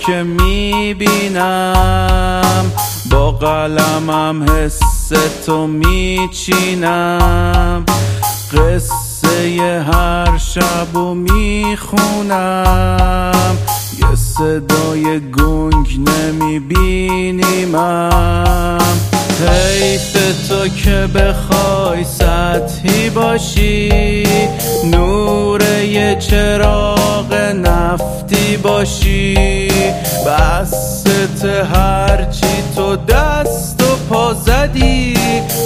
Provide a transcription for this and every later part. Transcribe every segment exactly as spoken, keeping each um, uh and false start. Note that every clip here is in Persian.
که میبینم، با قلمم حس تو میچینم، قصه هر شبو میخونم، یه صدای گنگ نمیبینی من. حیف تو که بخوای سطحی باشی، نور یه چراغ نفتی باشی، بست هرچی تو دست و پا زدی،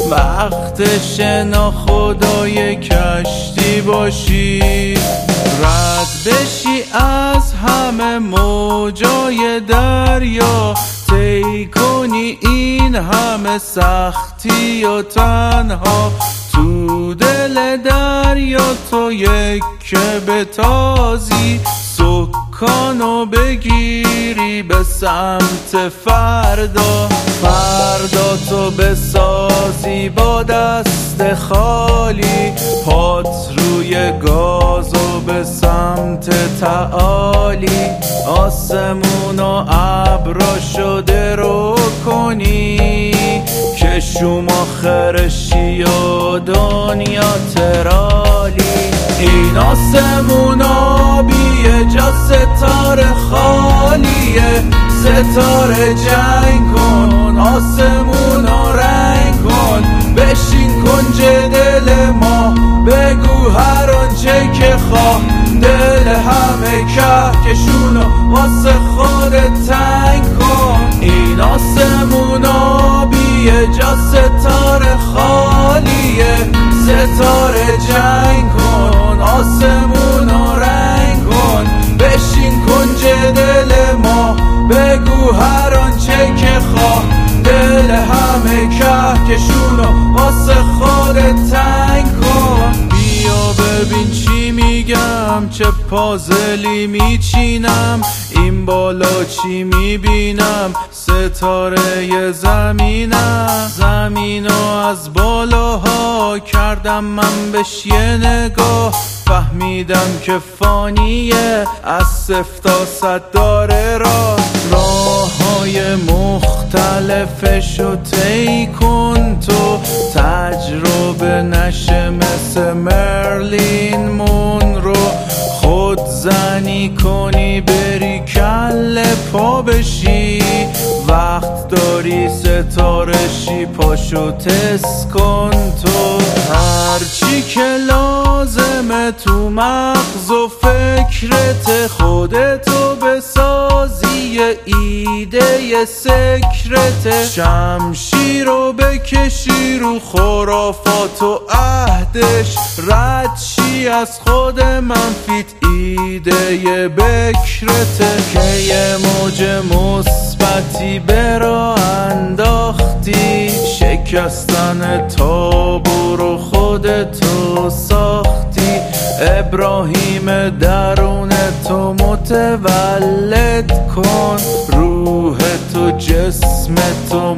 وقتش ناخدای کشتی باشی، رد بشی از همه موجای دریا، طی کنی این همه سختی و تنها، تو دل دریا تو یک که بتازی، سکانو بگیری به سمت فردا، فردا تو بسازی با دست خالی، پات روی گازو به سمت تعالی، آسمون و ابرا شده رو کنی، که شما خرشی و دنیا ترالی. این آسمون آبیه جا ستاره خالیه، ستاره جنگ کن، آسمون رو رنگ کن، بشین کنج دل ما، بگو هر آنچه که خواه، دل همه کهکشونو واسه خودت تنگ کن. این آسمون آبیه جا ستاره خالیه، ستاره جنگ کن، آسمون رو رنگ کن، بشین کنج دل ما، بگو هر آنچه که خواه، دل همه کهکشونو واسه خودت تنگ کن. بیا ببین چی میگم، چه پازلی میچینم، این بالا چی میبینم، ستاره زمینم، زمینو از بالاها کردم من بهش یه نگاه، فهمیدم که فانیه، از صفر تا صد داره راه، راه های مختلفشو طی کن تو، تجربه نشه مثل مرلین مونرو، خود زنی کنی بری کل پا بشی، وقت داری ستارشی پاشو تست کن تو، هرچی که لازمه تو مغز و فکرت، خودتو بسازی یه ایده یه سکرت، شمشیر رو بکشی رو خرافات و عهدش، رد شی از خود منفیت ایده یه بکرته، که یه موج مثبتی برا انداختی، شکستن تابو رو خودتو ساختی، ابراهیم درون تو متولد کن، روح تو جسم تو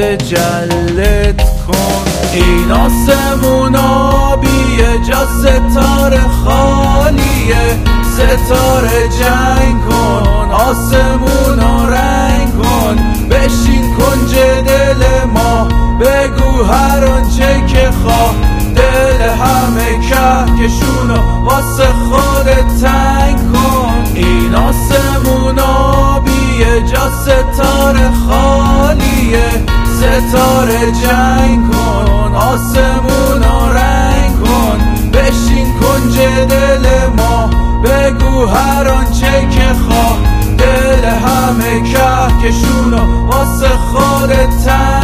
متجلد کن. این آسمون آبیه جا ستاره خالیه، ستاره جنگ کن، آسمون رو رنگ کن، بشین کنج دل ما، بگو هر آنچه که خواه، دل همه کهکشونو واسه خودت تنگ کن. این آسمون آبیه جا ستاره خالیه، ستاره جنگ کن، آسمون رو رنگ کن، بشین کنج دل ما، بگو هر آنچه که خواه، دل همه کهکشونو واسه خودت تنگ